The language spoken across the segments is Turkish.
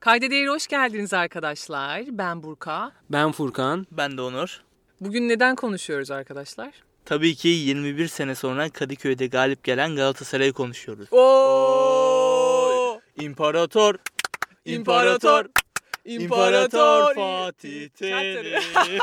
Kayda Değer hoş geldiniz arkadaşlar. Ben Burka. Ben Furkan. Ben de Onur. Bugün neden konuşuyoruz arkadaşlar? Tabii ki 21 sene sonra Kadıköy'de galip gelen Galatasaray'ı konuşuyoruz. Oo! İmparator, İmparator, İmparator Fatih Terim.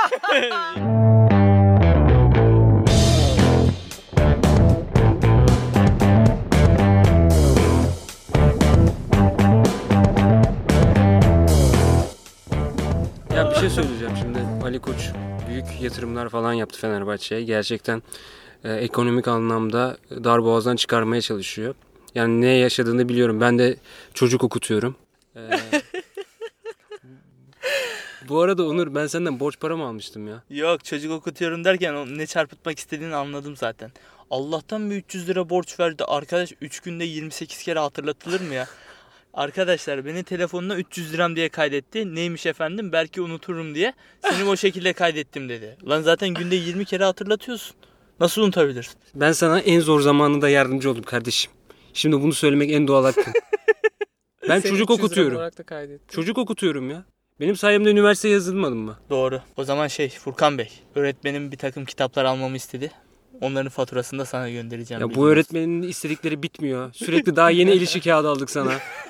Ya bir şey söyleyeceğim şimdi. Ali Koç büyük yatırımlar falan yaptı Fenerbahçe'ye. Gerçekten ekonomik anlamda darboğazdan çıkarmaya çalışıyor. Yani ne yaşadığını biliyorum. Ben de çocuk okutuyorum. Bu arada Onur, ben senden borç para mı almıştım ya? Yok, çocuk okutuyorum derken ne çarpıtmak istediğini anladım zaten. Allah'tan bir 300 lira borç verdi. Arkadaş 3 günde 28 kere hatırlatılır mı ya? Arkadaşlar beni telefonuna 300 liram diye kaydetti. Neymiş efendim? Belki unuturum diye. Seni o şekilde kaydettim dedi. Lan zaten günde 20 kere hatırlatıyorsun. Nasıl unutabilirsin? Ben sana en zor zamanında yardımcı oldum kardeşim. Şimdi bunu söylemek en doğal hakkım. Ben Seni çocuk 300 lira okutuyorum. olarak da kaydettim. Çocuk okutuyorum ya. Benim sayemde üniversiteye yazılmadın mı? Doğru. O zaman Furkan Bey, öğretmenim bir takım kitaplar almamı istedi. Onların faturasını da sana göndereceğim. Ya bu öğretmenin istedikleri bitmiyor. Sürekli daha yeni el işi kağıdı aldık sana.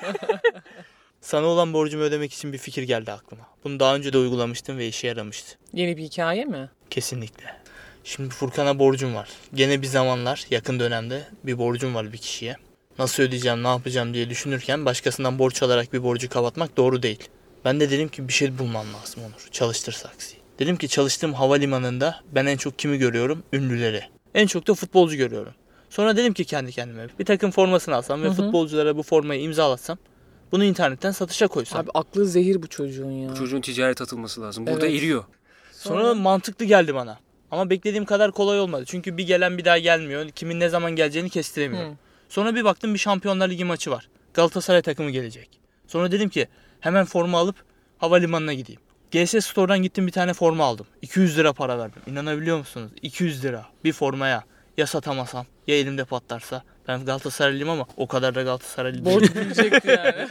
Sana olan borcumu ödemek için bir fikir geldi aklıma. Bunu daha önce de uygulamıştım ve işe yaramıştı. Yeni bir hikaye mi? Kesinlikle. Şimdi Furkan'a borcum var. Gene bir zamanlar yakın dönemde bir borcum var bir kişiye. Nasıl ödeyeceğim, ne yapacağım diye düşünürken başkasından borç alarak bir borcu kapatmak doğru değil. Ben de dedim ki bir şey bulmam lazım Onur. Çalıştır saksıyı. Dedim ki çalıştığım havalimanında ben en çok kimi görüyorum? Ünlüleri. En çok da futbolcu görüyorum. Sonra dedim ki kendi kendime bir takım formasını alsam ve futbolculara bu formayı imzalatsam, bunu internetten satışa koysam. Abi aklı zehir bu çocuğun ya. Bu çocuğun ticaret atılması lazım. Burada Evet. eriyor. Sonra mantıklı geldi bana. Ama beklediğim kadar kolay olmadı. Çünkü bir gelen bir daha gelmiyor. Kimin ne zaman geleceğini kestiremiyorum. Sonra bir baktım bir Şampiyonlar Ligi maçı var. Galatasaray takımı gelecek. Sonra dedim ki hemen forma alıp havalimanına gideyim. GS Store'dan gittim, bir tane forma aldım. 200 lira para verdim. İnanabiliyor musunuz? 200 lira bir formaya. Ya satamasam ya elimde patlarsa. Ben Galatasaraylıyım ama o kadar da Galatasaraylı değilim. Borç bilecekti yani.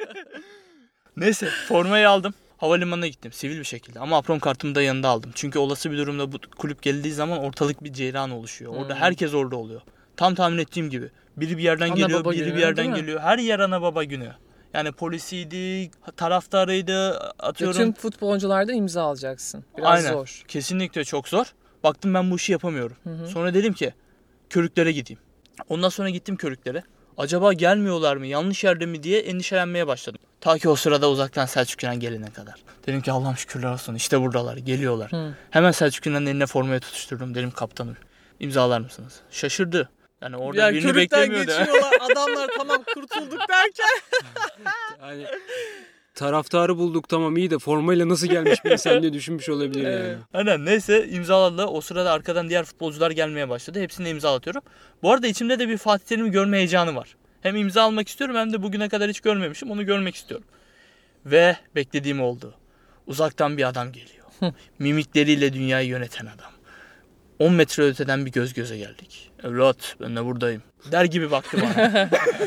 Neyse formayı aldım. Havalimanına gittim sivil bir şekilde ama apron kartımı da yanında aldım. Çünkü olası bir durumda bu kulüp geldiği zaman ortalık bir ceyran oluşuyor. Orada herkes orada oluyor. Tam tahmin ettiğim gibi. Biri bir yerden Ana geliyor, baba biri günü, bir yerden değil mi? geliyor. Her yer ana baba günü. Yani polisiydi, taraftarıydı, atıyorum. Tüm futbolculardan imza alacaksın. Biraz Aynen. zor. Kesinlikle çok zor. Baktım ben bu işi yapamıyorum. Sonra dedim ki Körüklere gideyim. Ondan sonra gittim Körüklere. Acaba gelmiyorlar mı, yanlış yerde mi diye endişelenmeye başladım. Ta ki o sırada uzaktan Selçuk İnan gelene kadar. Dedim ki Allah'ım şükürler olsun, işte buradalar, geliyorlar. Hemen Selçuk İnan'ın eline formayı tutuşturdum. Dedim kaptanım imzalar mısınız? Şaşırdı. Yani orada birini beklemiyordu. geçiyorlar. Adamlar tamam kurtulduk derken. Yani taraftarı bulduk tamam iyi de formayla nasıl gelmiş bir insan diye düşünmüş olabilir yani. Aynen, neyse imzaladı. O sırada arkadan diğer futbolcular gelmeye başladı. Hepsini imzalatıyorum. Bu arada içimde de bir Fatih Terim'i görme heyecanı var. Hem imza almak istiyorum hem de bugüne kadar hiç görmemişim. Onu görmek istiyorum. Ve beklediğim oldu. Uzaktan bir adam geliyor. Mimikleriyle dünyayı yöneten adam. 10 metre öteden bir göz göze geldik. Evlat ben de buradayım der gibi baktı bana.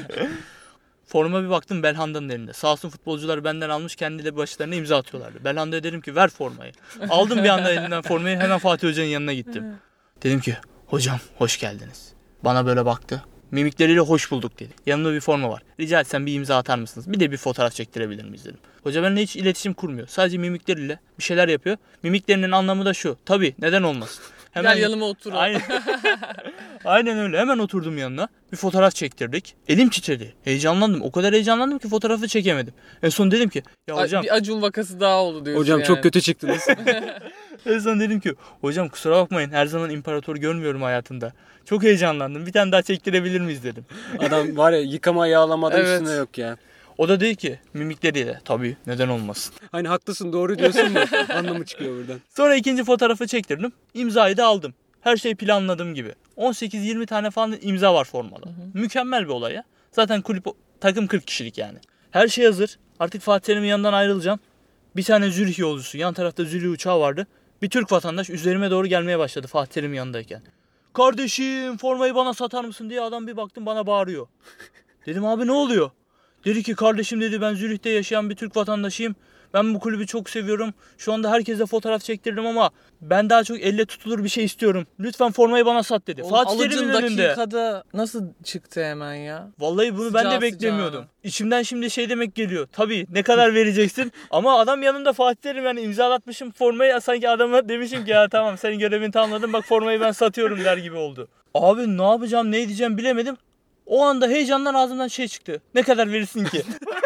Forma bir baktım Belhanda'nın elinde. Sağ olsun futbolcular benden almış, kendileri başlarına imza atıyorlardı. Belhanda'ya dedim ki ver formayı. Aldım bir anda elinden formayı, hemen Fatih Hoca'nın yanına gittim. Dedim ki hocam hoş geldiniz. Bana böyle baktı. Mimikleriyle hoş bulduk dedi. Yanımda bir forma var. Rica etsem bir imza atar mısınız? Bir de bir fotoğraf çektirebilir miyiz dedim. Hoca benimle hiç iletişim kurmuyor. Sadece mimikleriyle bir şeyler yapıyor. Mimiklerinin anlamı da şu. Tabii neden olmasın. Gel yanıma otur. Aynen. Aynen öyle. Hemen oturdum yanına. Bir fotoğraf çektirdik. Elim titredi. Heyecanlandım. O kadar heyecanlandım ki fotoğrafı çekemedim. En son dedim ki ya hocam. Bir Acun vakası daha oldu diyorsun Hocam yani. çok kötü çıktınız. En son dedim ki hocam kusura bakmayın, her zaman imparator görmüyorum hayatımda. Çok heyecanlandım. Bir tane daha çektirebilir miyiz dedim. Adam var ya yıkama yağlamada Evet. üstüne yok ya. O da dedi ki mimikleriyle tabii neden olmasın. Hani haklısın doğru diyorsun mu? Anlamı çıkıyor buradan. Sonra ikinci fotoğrafı çektirdim. İmzayı da aldım. Her şey planladığım gibi. 18-20 tane falan imza var formada. Mükemmel bir olay ya. Zaten takım 40 kişilik yani. Her şey hazır. Artık Fatih Terim'in yanından ayrılacağım. Bir tane Zürih yolcusu. Yan tarafta Zürih uçağı vardı. Bir Türk vatandaş üzerime doğru gelmeye başladı Fatih Terim'in yanındayken. Kardeşim formayı bana satar mısın diye adam bir baktım bana bağırıyor. Dedim abi ne oluyor? Dedi ki kardeşim dedi ben Zürih'te yaşayan bir Türk vatandaşıyım. Ben bu kulübü çok seviyorum. Şu anda herkese fotoğraf çektirdim ama ben daha çok elle tutulur bir şey istiyorum. Lütfen formayı bana sat dedi. Oğlum, Fatih Terim'in alıcın önünde. dakikada nasıl çıktı hemen ya? Vallahi bunu ben de Sıcağı beklemiyordum. sıcağına. İçimden şimdi şey demek geliyor. Tabii ne kadar vereceksin? Ama adam yanımda Fatih Terim, yani imzalatmışım formayı, sanki adama demişim ki ya tamam senin görevini tamamladım bak formayı ben satıyorum der gibi oldu. Abi ne yapacağım ne edeceğim bilemedim. O anda heyecandan ağzımdan şey çıktı. Ne kadar verirsin ki?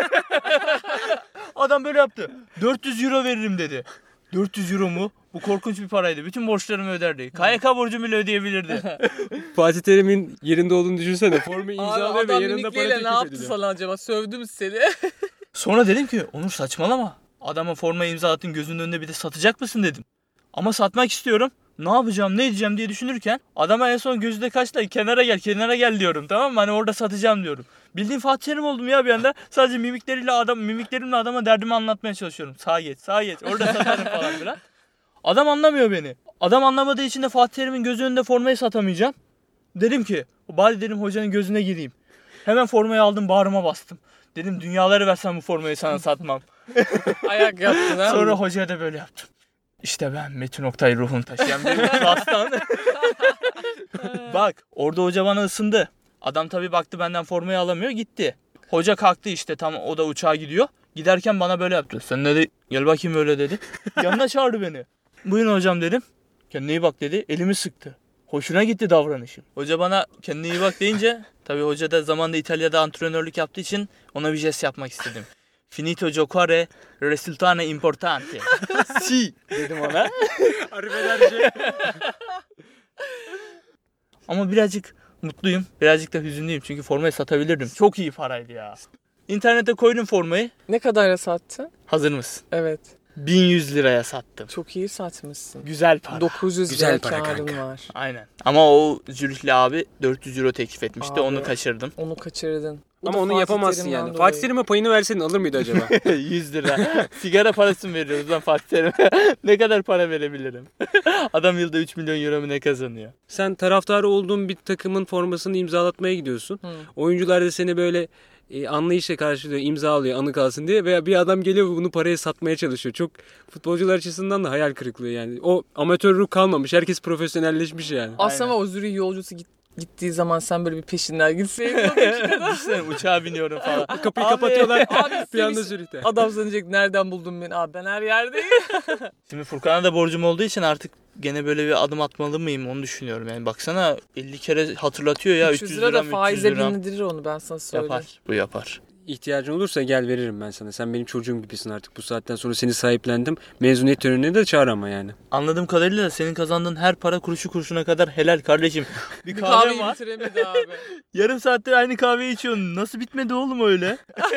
Adam böyle yaptı. 400 euro veririm dedi. 400 euro mu? Bu korkunç bir paraydı. Bütün borçlarımı öderdi. KYK borcumu bile ödeyebilirdi. Fatih Terim'in yerinde olduğunu düşünsene. Formayı Abi imzalıyor ve adam yanında para mimikliyle ne teklif yaptı ediliyor. sana acaba? Sövdü mü seni? Sonra dedim ki Onur saçmalama. Adama formayı imzalattın, gözünün önünde bir de satacak mısın dedim. Ama satmak istiyorum. Ne yapacağım ne edeceğim diye düşünürken adama en son gözünde kaçtı, kenara gel diyorum, tamam mı? Hani orada satacağım diyorum. Bildiğin Fatih Terim oldum ya bir anda. Sadece mimiklerimle adama derdimi anlatmaya çalışıyorum. Sağa geç orada satarım falan filan. Adam anlamıyor beni. Adam anlamadığı için de Fatih Terim'in gözü önünde formayı satamayacağım. Dedim ki bari dedim hocanın gözüne gireyim. Hemen formayı aldım, bağrıma bastım. Dedim dünyaları versem bu formayı sana satmam. Ayak yaptın ha. Sonra hocaya da böyle yaptım. İşte ben Metin Oktay ruhunu taşıyan bir aslan. Bak orada hoca bana ısındı. Adam tabii baktı benden formayı alamıyor, gitti. Hoca kalktı işte, tam o da uçağa gidiyor. Giderken bana böyle yaptı. Sen dedi gel bakayım öyle dedi. Yanına çağırdı beni. Buyurun hocam dedim. Kendine iyi bak dedi. Elimi sıktı. Hoşuna gitti davranışım. Hoca bana kendine iyi bak deyince tabii hoca da zamanında İtalya'da antrenörlük yaptığı için ona bir jest yapmak istedim. Finito giocare, risultano importante. Si dedim ona. Arrivederci. Ama birazcık mutluyum, birazcık da hüzünlüyüm çünkü formayı satabilirdim. Çok iyi paraydı ya. İnternete koydum formayı. Ne kadara sattın? Hazır mısın? Evet. 1100 liraya sattım. Çok iyi satmışsın. Güzel para. 900 Güzel lira para karın kanka. var. Aynen. Ama o Zürihli abi 400 euro teklif etmişti. Abi. Onu kaçırdım. Onu kaçırdın. Bu Ama da onu Fatih yapamazsın Terim'den yani. dolayı. Fatih Terim'e payını verseydin alır mıydı acaba? 100 lira. Sigara parası mı veriyoruz lan Fatih Terim'e? Ne kadar para verebilirim? Adam yılda 3 milyon euro mu ne kazanıyor? Sen taraftarı olduğun bir takımın formasını imzalatmaya gidiyorsun. Hı. Oyuncular da seni böyle anlayışla karşılıyor, imza alıyor anı kalsın diye, veya bir adam geliyor ve bunu paraya satmaya çalışıyor. Çok futbolcular açısından da hayal kırıklığı yani. O amatör ruh kalmamış. Herkes profesyonelleşmiş yani. Aslında o Zürih yolcusu gittiği zaman sen böyle bir peşinden gitseydin o dakikada. Düşünsene uçağa biniyorum falan. Kapıyı Abi, kapatıyorlar. abi bir anda seni- Zürih'te. Adam sanacak nereden buldun beni? Abi ben her yerdeyim. Şimdi Furkan'a da borcum olduğu için artık gene böyle bir adım atmalı mıyım onu düşünüyorum. Yani baksana 50 kere hatırlatıyor ya, 300 lira da 300 faize lira. bindirir onu, ben sana söyleyeyim. Yapar. Bu yapar. İhtiyacın olursa gel veririm ben sana. Sen benim çocuğum gibisin artık. Bu saatten sonra seni sahiplendim. Mezuniyet törenine de çağır ama yani. Anladığım kadarıyla senin kazandığın her para kuruşu kuruşuna kadar helal kardeşim. Bir Bir kahve kahveyi var. bitiremedi abi. Yarım saattir aynı kahveyi içiyorsun. Nasıl bitmedi oğlum öyle?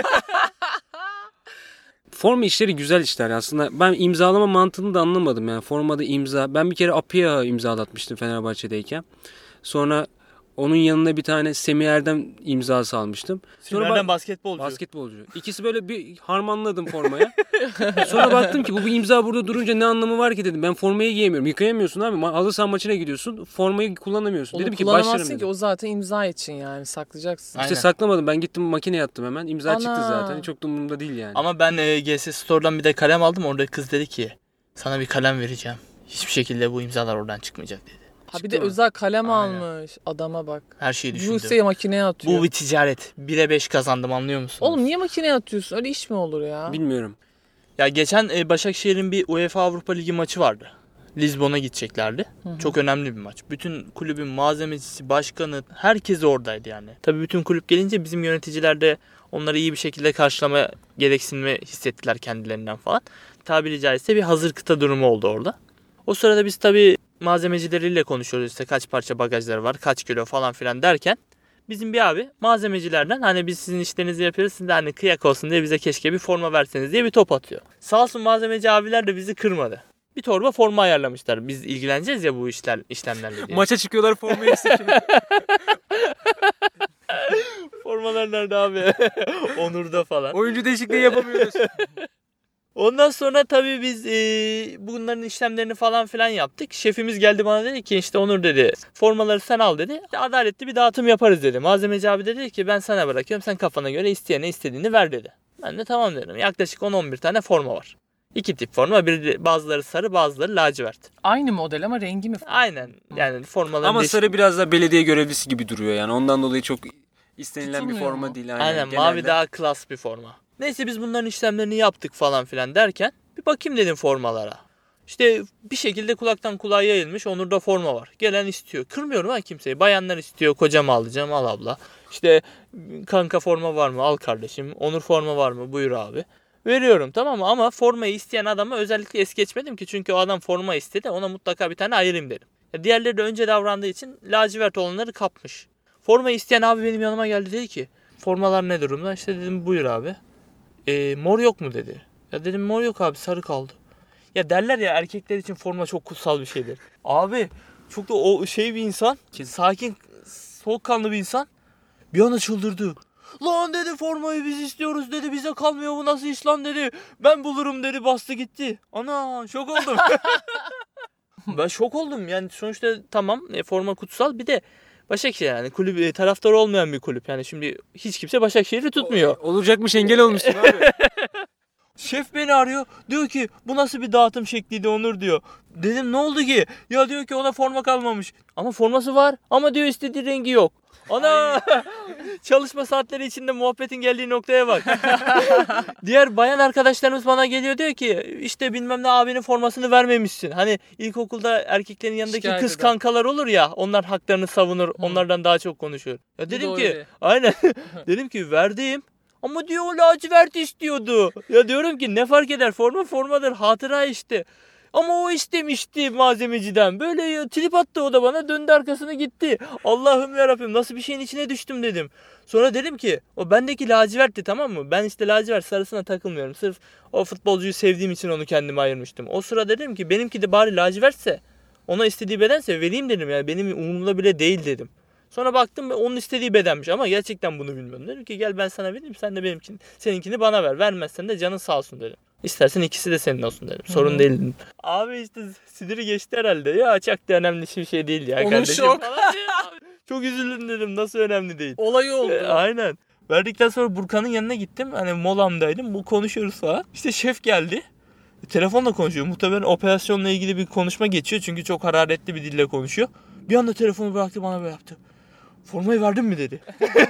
Forma işleri güzel işler aslında. Ben imzalama mantığını da anlamadım yani. Formada imza. Ben bir kere Apia imzalatmıştım Fenerbahçe'deyken. Sonra onun yanına bir tane Semih Erdem imzası almıştım. Sonra Nereden basketbolcu? basketbolcu. İkisi böyle bir harmanladım formaya. Sonra baktım ki bu imza burada durunca ne anlamı var ki dedim. Ben formayı giyemiyorum. Yıkayamıyorsun abi. Halı saha maçına gidiyorsun. Formayı kullanamıyorsun. Onu Dedim ki başlarım kullanamazsın dedim. ki, o zaten imza için yani saklayacaksın. Aynen. İşte saklamadım. Ben gittim makineye attım hemen. İmza Ana. çıktı zaten. Çok da umurumda değil yani. Ama ben GS Store'dan bir de kalem aldım. Orada kız dedi ki sana bir kalem vereceğim. Hiçbir şekilde bu imzalar oradan çıkmayacak dedi. Ha bir Çıktı de mı? özel kalem Aynen. almış. Adama bak. Her şeyi Bu düşündüm. ise makineye atıyor. Bu bir ticaret. 1'e 5 kazandım, anlıyor musunuz? Oğlum niye makineye atıyorsun? Öyle iş mi olur ya? Bilmiyorum. Ya geçen Başakşehir'in bir UEFA Avrupa Ligi maçı vardı. Lizbon'a gideceklerdi. Hı. Çok önemli bir maç. Bütün kulübün malzemecisi, başkanı, herkes oradaydı yani. Tabii bütün kulüp gelince bizim yöneticiler de onları iyi bir şekilde karşılama gereksinimi hissettiler kendilerinden falan. Tabiri caizse bir hazır kıta durumu oldu orada. O sırada biz tabii malzemecileriyle konuşuyoruz, işte kaç parça bagajları var, kaç kilo falan filan derken bizim bir abi malzemecilerden hani biz sizin işlerinizi yapıyoruz, siz de hani kıyak olsun diye bize keşke bir forma verseniz diye bir top atıyor. Sağ olsun malzemeci abiler de bizi kırmadı. Bir torba forma ayarlamışlar. Biz ilgileneceğiz ya bu işlemlerle diye. Maça çıkıyorlar formayı eksik. Formalar nerede abi? Onur'da falan. Oyuncu değişikliği yapamıyoruz. Ondan sonra tabii biz bunların işlemlerini falan filan yaptık. Şefimiz geldi bana dedi ki işte Onur dedi formaları sen al dedi. Adaletli bir dağıtım yaparız dedi. Malzemeci abi dedi ki ben sana bırakıyorum sen kafana göre isteyene istediğini ver dedi. Ben de tamam dedim. Yaklaşık 10-11 tane forma var. 2 tip forma. Bazıları sarı bazıları lacivert. Aynı model ama rengi mi? Aynen. Yani formaların Ama değişik- sarı biraz da belediye görevlisi gibi duruyor yani. Ondan dolayı çok istenilen bir Tutulmuyor forma mu? değil. Aynen Genelde. mavi daha klas bir forma. Neyse biz bunların işlemlerini yaptık falan filan derken bir bakayım dedim formalara. İşte bir şekilde kulaktan kulağa yayılmış Onur'da forma var. Gelen istiyor. Kırmıyorum ha kimseyi. Bayanlar istiyor. Kocam alacağım al abla. İşte kanka forma var mı? Al kardeşim. Onur forma var mı? Buyur abi. Veriyorum tamam mı? Ama formayı isteyen adama özellikle es geçmedim ki. Çünkü o adam forma istedi. Ona mutlaka bir tane ayırayım dedim. Diğerleri de önce davrandığı için lacivert olanları kapmış. Formayı isteyen abi benim yanıma geldi dedi ki formalar ne durumda? İşte dedim buyur abi. Mor yok mu dedi. Ya dedim mor yok abi sarı kaldı. Ya derler ya erkekler için forma çok kutsal bir şeydir. Abi çok da o şey bir insan. Sakin, soğukkanlı bir insan. Bir anda çıldırdı. Lan dedi formayı biz istiyoruz dedi. Bize kalmıyor bu nasıl iş lan dedi. Ben bulurum dedi bastı gitti. Ana şok oldum. Ben şok oldum yani sonuçta tamam forma kutsal bir de Başakşehir yani kulüp taraftarı olmayan bir kulüp. Yani şimdi hiç kimse Başakşehir'i tutmuyor. Olacakmış engel olmuşsun abi. Şef beni arıyor. Diyor ki bu nasıl bir dağıtım şekliydi Onur diyor. Dedim ne oldu ki? Ya diyor ki ona forma kalmamış. Ama forması var ama diyor istediği rengi yok. Ana! Çalışma saatleri içinde muhabbetin geldiği noktaya bak. Diğer bayan arkadaşlarımız bana geliyor diyor ki işte bilmem ne abinin formasını vermemişsin. Hani ilkokulda erkeklerin yanındaki Şikayet kız eder. kankalar olur ya onlar haklarını savunur. Onlardan daha çok konuşuyor. Ya dedim doğru ki öyle. aynen. Dedim ki verdim. Ama diyor o lacivert istiyordu. Ya diyorum ki ne fark eder formadır hatıra işte. Ama o istemişti malzemeciden. Böyle ya, trip attı o da bana döndü arkasına gitti. Allah'ım yarabbim nasıl bir şeyin içine düştüm dedim. Sonra dedim ki o bendeki lacivertti tamam mı? Ben işte lacivert sarısına takılmıyorum. Sırf o futbolcuyu sevdiğim için onu kendime ayırmıştım. O sıra dedim ki benimki de bari lacivertse ona istediği bedense vereyim dedim. Yani benim umurumda bile değil dedim. Sonra baktım onun istediği bedenmiş ama gerçekten bunu bilmiyorum. Dedim ki gel ben sana vereyim sen de seninkini bana ver. Vermezsen de canın sağ olsun dedim. İstersen ikisi de senin olsun dedim. Sorun değil dedim. Abi işte siniri geçti herhalde. Ya çok da önemli bir şey değil ya Onun kardeşim. şok. falan diyor. Çok üzüldüm dedim. Nasıl önemli değil. Olay oldu. Aynen. Verdikten sonra Burkan'ın yanına gittim. Hani molamdaydım. Bu konuşuyoruz falan. İşte şef geldi. Telefonla konuşuyor. Muhtemelen operasyonla ilgili bir konuşma geçiyor. Çünkü çok hararetli bir dille konuşuyor. Bir anda telefonu bıraktı bana böyle yaptı. Formayı verdin mi dedi.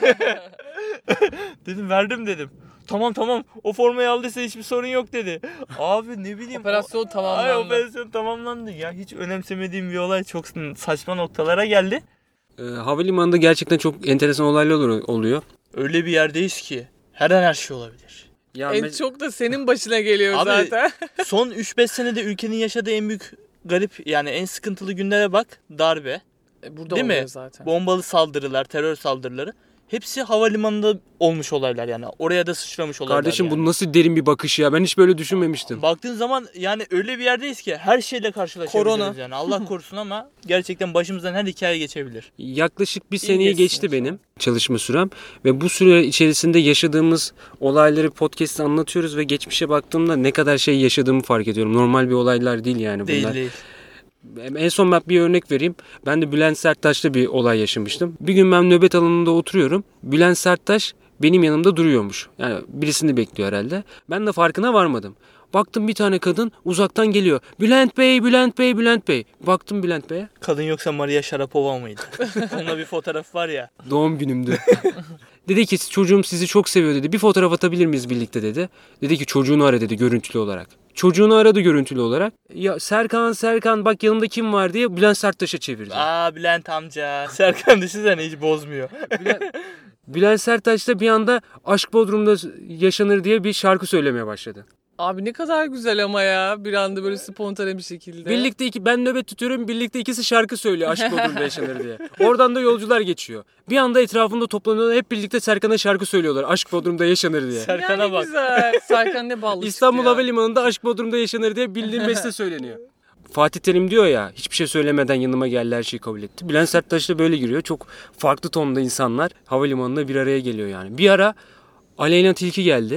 Dedim verdim dedim. Tamam o formayı aldıysa hiçbir sorun yok dedi. Abi ne bileyim. Operasyon tamamlandı. Ay operasyon tamamlandı. Ya hiç önemsemediğim bir olay çok saçma noktalara geldi. Havalimanında gerçekten çok enteresan olaylar oluyor. Öyle bir yerdeyiz ki her an her şey olabilir. Ya En çok da senin başına geliyor Abi, zaten. Son 3-5 senede ülkenin yaşadığı en büyük garip yani en sıkıntılı günlere bak. Darbe, Burada değil mi? oluyor zaten. bombalı saldırılar, terör saldırıları. Hepsi havalimanında olmuş olaylar yani. Oraya da sıçramış olaylar. Kardeşim yani. bu nasıl derin bir bakış ya. Ben hiç böyle düşünmemiştim. Baktığın zaman yani öyle bir yerdeyiz ki her şeyle karşılaşabiliriz Korona. yani. Allah korusun ama gerçekten başımızdan her hikaye geçebilir. Yaklaşık bir İyi seneyi geçsin geçti inşallah. benim çalışma sürem ve bu süre içerisinde yaşadığımız olayları podcast'te anlatıyoruz ve geçmişe baktığımda ne kadar şey yaşadığımı fark ediyorum. Normal bir olaylar değil yani bunlar. Değil. En son ben bir örnek vereyim. Ben de Bülent Serttaş'ta bir olay yaşamıştım. Bir gün ben nöbet alanında oturuyorum. Bülent Serttaş benim yanımda duruyormuş. Yani birisini bekliyor herhalde. Ben de farkına varmadım. Baktım bir tane kadın uzaktan geliyor. Bülent Bey, Bülent Bey, Bülent Bey. Baktım Bülent Bey'e. Kadın yoksa Maria Sharapova mıydı? Onunla bir fotoğraf var ya. Doğum günümdü. Dedi ki çocuğum sizi çok seviyor dedi. Bir fotoğraf atabilir miyiz birlikte dedi. Dedi ki çocuğunu ara dedi görüntülü olarak. Çocuğunu aradı görüntülü olarak. Ya Serkan bak yanımda kim var diye Bülent Serttaş'a çevirdi. Aa Bülent amca. Serkan düşünsene hiç bozmuyor. Bülent Serttaş da bir anda Aşk Bodrum'da yaşanır diye bir şarkı söylemeye başladı. Abi ne kadar güzel ama ya. Bir anda böyle spontane bir şekilde. Birlikte ben nöbet tutuyorum. Birlikte ikisi şarkı söylüyor Aşk Bodrum'da yaşanır diye. Oradan da yolcular geçiyor. Bir anda etrafında toplanıyorlar. Hep birlikte Serkan'a şarkı söylüyorlar. Aşk Bodrum'da yaşanır diye. Serkan'a Yani bak. güzel. Serkan ne ballı İstanbul çıktı ya. Havalimanı'nda Aşk Bodrum'da yaşanır diye bildiğim beste söyleniyor. Fatih Terim diyor ya hiçbir şey söylemeden yanıma geldi her şeyi kabul etti. Bülent Serttaş da böyle giriyor. Çok farklı tonda insanlar havalimanında bir araya geliyor yani. Bir ara Aleyna Tilki geldi.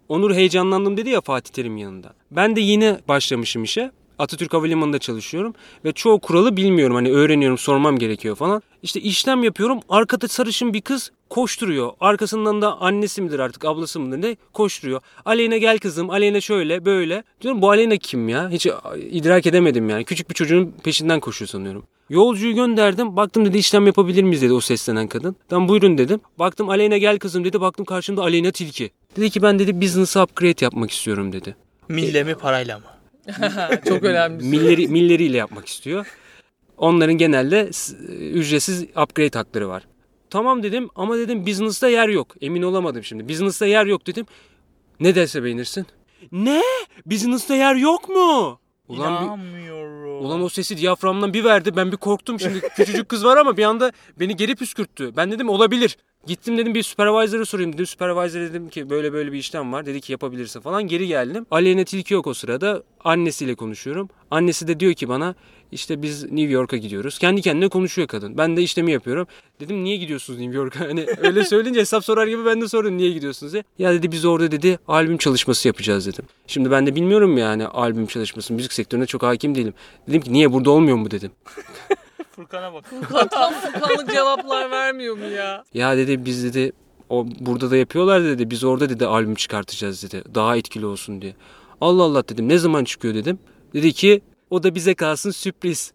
Onur heyecanlandım dedi ya Fatih Terim yanında. Ben de yeni başlamışım işe. Atatürk Havalimanı'nda çalışıyorum ve çoğu kuralı bilmiyorum. Hani öğreniyorum, sormam gerekiyor falan. İşte işlem yapıyorum. Arkada sarışın bir kız koşturuyor. Arkasından da annesi midir artık, ablası mıdır ne koşturuyor. Aleyna gel kızım, Aleyna şöyle böyle. Diyorum bu Aleyna kim ya? Hiç idrak edemedim yani. Küçük bir çocuğun peşinden koşuyor sanıyorum. Yolcuyu gönderdim. Baktım dedi işlem yapabilir miyiz dedi o seslenen kadın. Ben buyurun dedim. Baktım Aleyna gel kızım dedi. Baktım karşımda Aleyna Tilki. Dedi ki ben dedi business upgrade yapmak istiyorum dedi. Mille mi parayla mı? Çok önemli. Milleriyle yapmak istiyor. Onların genelde ücretsiz upgrade hakları var. Tamam dedim ama dedim business'ta yer yok. Emin olamadım şimdi. Business'ta yer yok dedim. Ne derse beğenirsin. Ne? Business'ta yer yok mu? İnanmıyorum. Ulan o sesi diyaframdan bir verdi. Ben bir korktum şimdi. Küçücük kız var ama bir anda beni geri püskürttü. Ben dedim olabilir. Gittim dedim bir supervisor'a sorayım dedim. Supervisor dedim ki böyle böyle bir işlem var. Dedi ki yapabilirsin falan. Geri geldim. Aleyna Tilki yok o sırada. Annesiyle konuşuyorum. Annesi de diyor ki bana işte biz New York'a gidiyoruz. Kendi kendine konuşuyor kadın. Ben de işlemi yapıyorum. Dedim niye gidiyorsunuz New York'a? Hani öyle söyleyince hesap sorar gibi ben de sordum niye gidiyorsunuz diye. Ya dedi biz orada dedi albüm çalışması yapacağız dedim. Şimdi ben de bilmiyorum yani albüm çalışması. Müzik sektörüne çok hakim değilim. Dedim ki niye burada olmuyor mu dedim. Furkan'a bak. Tam Furkanlık cevaplar vermiyor mu ya? Ya dedi biz dedi o burada da yapıyorlar dedi. Biz orada dedi albüm çıkartacağız dedi. Daha etkili olsun diye. Allah Allah dedim. Ne zaman çıkıyor dedim. Dedi ki o da bize kalsın sürpriz.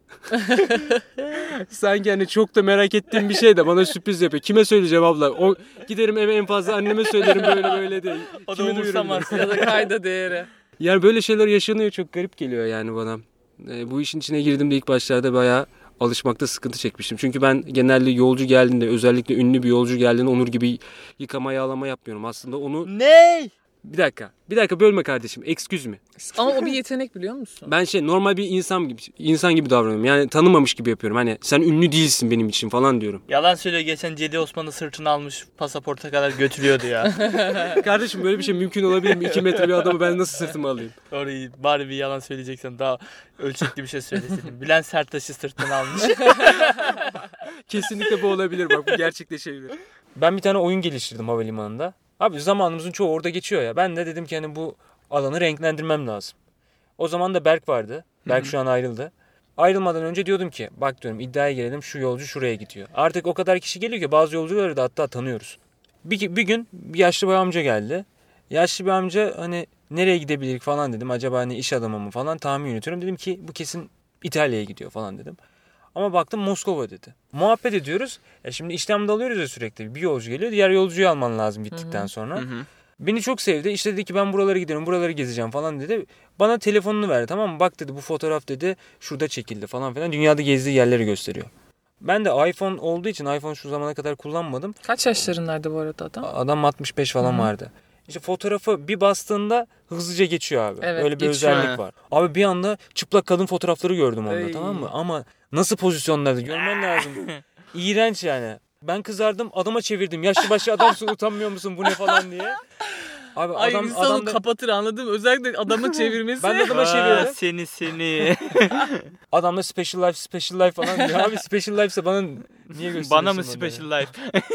Sanki hani çok da merak ettiğim bir şey de bana sürpriz yapıyor. Kime söyleyeceğim abla? O giderim eve en fazla anneme söylerim böyle böyle diye. O da umursamaz. Ya da kayda değeri. Yani böyle şeyler yaşanıyor. Çok garip geliyor yani bana. Bu işin içine girdiğimde ilk başlarda bayağı alışmakta sıkıntı çekmiştim. Çünkü ben genelde yolcu geldiğinde özellikle ünlü bir yolcu geldiğinde Onur gibi yıkama yağlama yapmıyorum. Aslında onu... Ne? Bir dakika bölme kardeşim. Excuse me. Ama o bir yetenek biliyor musun? Ben normal bir insan gibi davranıyorum. Yani tanımamış gibi yapıyorum. Hani sen ünlü değilsin benim için falan diyorum. Yalan söylüyor. Geçen Cedi Osman'ı sırtına almış pasaporta kadar götürüyordu ya. Kardeşim böyle bir şey mümkün olabilir mi? 2 metre bir adamı ben nasıl sırtıma alayım? Orayı bari bir yalan söyleyeceksen daha ölçekli bir şey söyleseydin. Bülent Serttaş'ı sırtına almış. Kesinlikle bu olabilir bak bu gerçekleşebilir. Ben bir tane oyun geliştirdim havalimanında. Abi zamanımızın çoğu orada geçiyor ya. Ben de dedim ki hani bu alanı renklendirmem lazım. O zaman da Berk vardı. Berk şu an ayrıldı. Ayrılmadan önce diyordum ki bak diyorum iddiaya gelelim şu yolcu şuraya gidiyor. Artık o kadar kişi geliyor ki bazı yolcuları da hatta tanıyoruz. Bir gün bir yaşlı bir amca geldi. Yaşlı bir amca hani nereye gidebilir falan dedim. Acaba hani iş adamı mı falan tahmin yürütüyorum. Dedim ki bu kesin İtalya'ya gidiyor falan dedim. Ama baktım Moskova dedi. Muhabbet ediyoruz. Şimdi işlemde alıyoruz ya sürekli. Bir yolcu geliyor. Diğer yolcuyu alman lazım gittikten sonra. Beni çok sevdi. İşte dedi ki ben buralara gidiyorum. Buraları gezeceğim falan dedi. Bana telefonunu verdi tamam mı? Bak dedi bu fotoğraf dedi. Şurada çekildi falan filan. Dünyada gezdiği yerleri gösteriyor. Ben de iPhone olduğu için iPhone şu zamana kadar kullanmadım. Kaç yaşlarındaydı bu arada adam? Adam 65 falan vardı. İşte fotoğrafı bir bastığında hızlıca geçiyor abi. Evet, öyle bir geçiyor. özellik var. Abi bir anda çıplak kadın fotoğrafları gördüm onda Ey. tamam mı? Ama nasıl pozisyonlarda görmen lazım. İğrenç yani. Ben kızardım adama çevirdim. Yaşlı başlı adamsın utanmıyor musun bu ne falan diye. Abi Ay adam insanı da... kapatır anladın mı? Özellikle adamın çevirmesi. Ben de adama çevirdim. Seni. Adam da special life falan diyor. Abi special life'se bana niye gösteriyorsun? Bana mı onları? special life?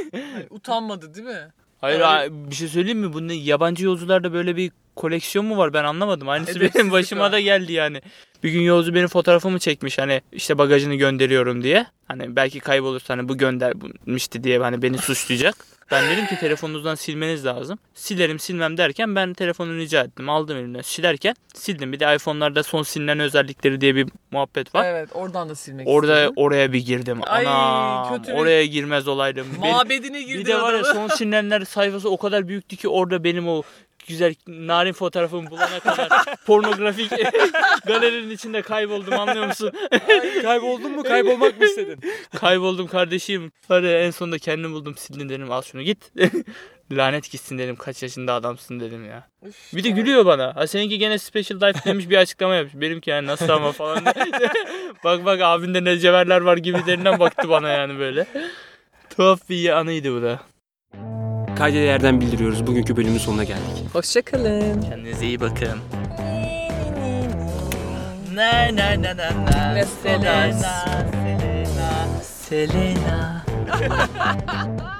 Utanmadı değil mi? Hayır bir şey söyleyeyim mi? Bu ne, yabancı yolcularda böyle bir koleksiyon mu var ben anlamadım. Aynısı benim Edepsizlik başıma var. da geldi yani. Bir gün yolcu benim fotoğrafımı çekmiş hani işte bagajını gönderiyorum diye. Hani belki kaybolursa hani bu göndermişti diye hani beni suçlayacak. Ben dedim ki telefonunuzdan silmeniz lazım. Silerim silmem derken ben telefonu rica ettim. Aldım elimden silerken sildim. Bir de iPhone'larda son silinen özellikleri diye bir muhabbet var. Evet oradan da silmek Orada istedim. oraya bir girdim. Ay, Anam kötü bir- oraya girmez olaydım. Mabedine girdi Bir de var ya adamı. son silinenler sayfası o kadar büyüktü ki orada benim o güzel narin fotoğrafımı bulana kadar pornografik galerinin içinde kayboldum anlıyor musun? Kayboldun mu? Kaybolmak mı istedin? Kayboldum kardeşim. Var ya en sonunda kendim buldum sildin dedim al şunu git. Lanet gitsin dedim kaç yaşında adamsın dedim ya. Bir de gülüyor bana. Ha seninki gene special life demiş bir açıklama yapmış. Benimki yani nasıl ama falan. bak abinde ne cevherler var gibilerinden baktı bana yani böyle. Tuhaf bir anıydı bu da. Kayda yerden bildiriyoruz. Bugünkü bölümün sonuna geldik. Hoşçakalın. Kendinize iyi bakın. Na na na na na. Let's go, guys. Selena.